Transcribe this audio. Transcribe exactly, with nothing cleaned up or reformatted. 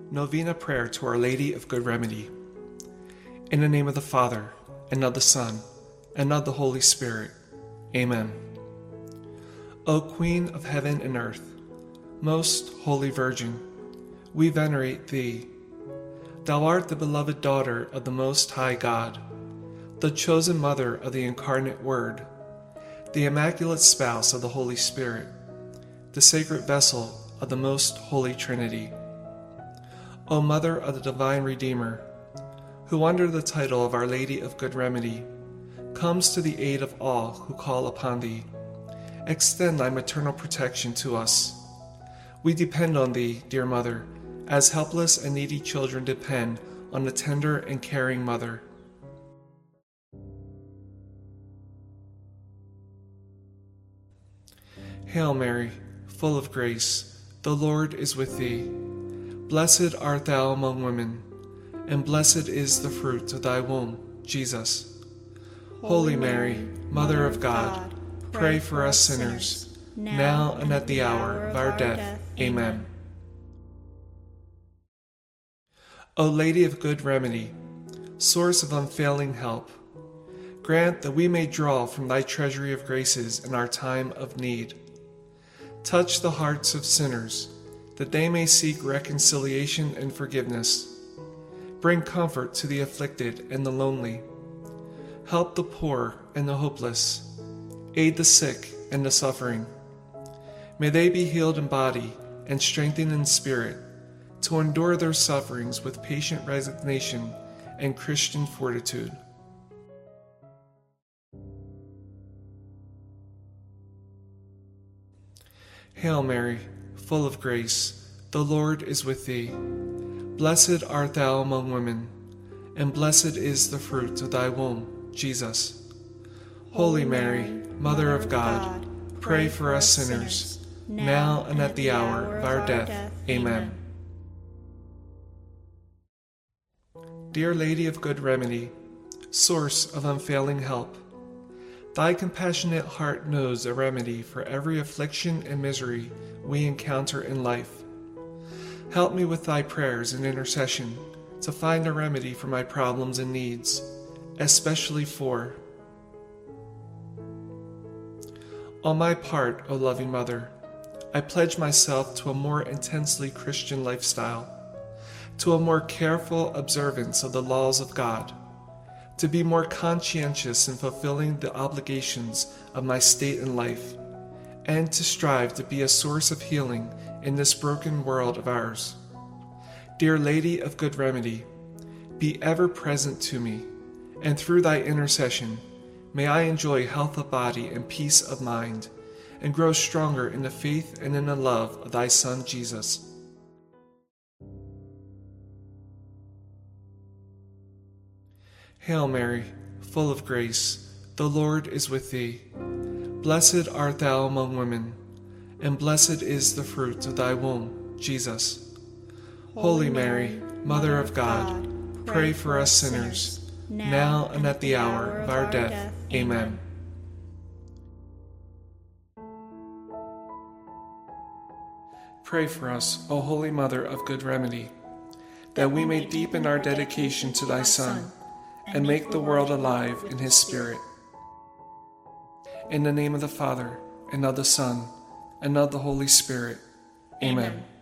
Novena Prayer to Our Lady of Good Remedy. In the name of the Father, and of the Son, and of the Holy Spirit. Amen. O Queen of heaven and earth, most holy Virgin, we venerate thee. Thou art the beloved daughter of the Most High God, the chosen mother of the incarnate Word, the immaculate spouse of the Holy Spirit, the sacred vessel of the most holy Trinity. O Mother of the Divine Redeemer, who under the title of Our Lady of Good Remedy comes to the aid of all who call upon thee, extend thy maternal protection to us. We depend on thee, dear Mother, as helpless and needy children depend on the tender and caring mother. Hail Mary, full of grace, the Lord is with thee. Blessed art thou among women, and blessed is the fruit of thy womb, Jesus. Holy Mary, Mother of God, pray for us sinners, now and at the hour of our death. Amen. O Lady of Good Remedy, source of unfailing help, grant that we may draw from thy treasury of graces in our time of need. Touch the hearts of sinners, that they may seek reconciliation and forgiveness. Bring comfort to the afflicted and the lonely. Help the poor and the hopeless. Aid the sick and the suffering. May they be healed in body and strengthened in spirit to endure their sufferings with patient resignation and Christian fortitude. Hail Mary, full of grace, the Lord is with thee. Blessed art thou among women, and blessed is the fruit of thy womb, Jesus. Holy Mary, Mother of God, pray for us sinners, now and at the hour of our death. Amen. Dear Lady of Good Remedy, source of unfailing help, thy compassionate heart knows a remedy for every affliction and misery we encounter in life. Help me with thy prayers and intercession to find a remedy for my problems and needs, especially for. On my part, O loving Mother, I pledge myself to a more intensely Christian lifestyle, to a more careful observance of the laws of God, to be more conscientious in fulfilling the obligations of my state in life, and to strive to be a source of healing in this broken world of ours. Dear Lady of Good Remedy, be ever present to me, and through thy intercession, may I enjoy health of body and peace of mind, and grow stronger in the faith and in the love of thy Son Jesus. Hail Mary, full of grace, the Lord is with thee. Blessed art thou among women, and blessed is the fruit of thy womb, Jesus. Holy Mary, Mother of God, pray for us sinners, now and at the hour of our death. Amen. Pray for us, O Holy Mother of Good Remedy, that we may deepen our dedication to thy Son, and make the world alive in his Spirit. In the name of the Father, and of the Son, and of the Holy Spirit. Amen. Amen.